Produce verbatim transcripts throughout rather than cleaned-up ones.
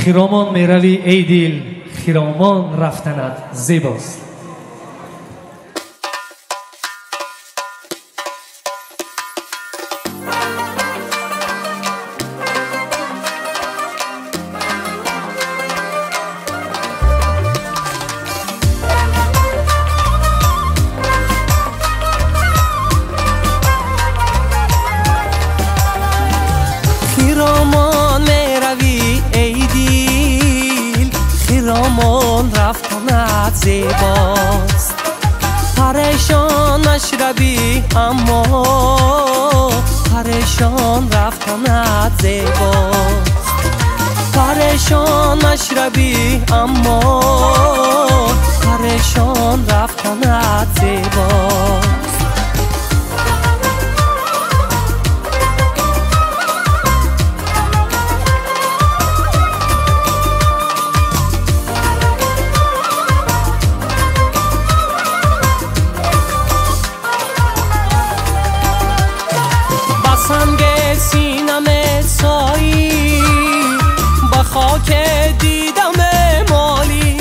خرامان میروی ای دل، خرامان رفتنت زیباست. خرامان میروی ای دل، خرامان رفتنت زیباست. پریشان نشروی اما پریشان رفتنت زیباست. پریشان نشروی اما پریشان رفتنت زیباست. سنگ سینم سایی با خاک دیدم مالی.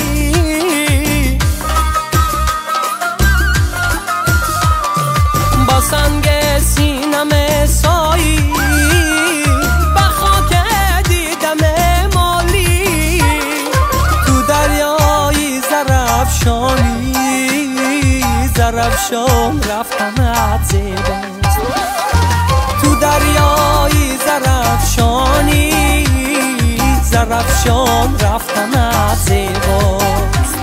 با سنگ سینم سایی با خاک دیدم مالی. تو دریای زرافشانی زرافشان رفتنت زیباست. تو دریای زرافشانی زرافشان رفتنت زیباست.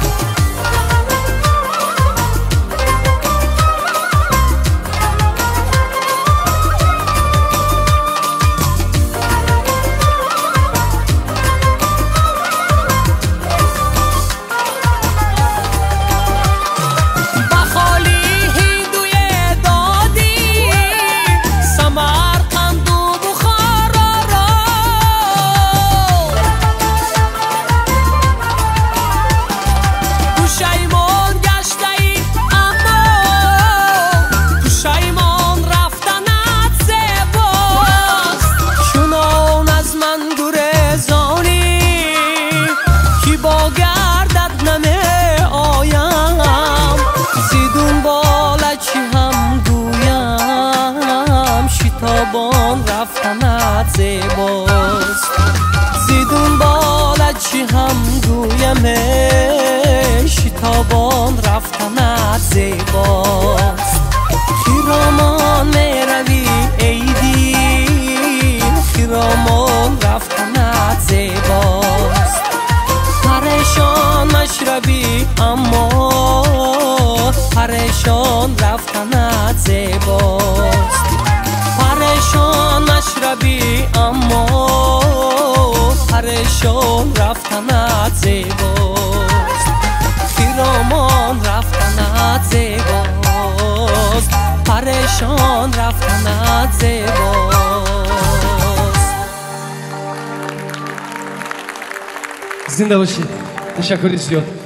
شتابان رفتنت زیباست. زیدون بالا چی هم گویم شتابان رفتنت زیباست. خرامان میروی ای دل، خرامان رفتنت زیباست. پریشان مشربی اما پریشان رفتنت زیباست. پریشان مشربی اما پریشان رفتنت زیباست. خرامان رفتنت زیباست. پریشان رفتنت زیباست. زنده باشید. تشکر زیاد.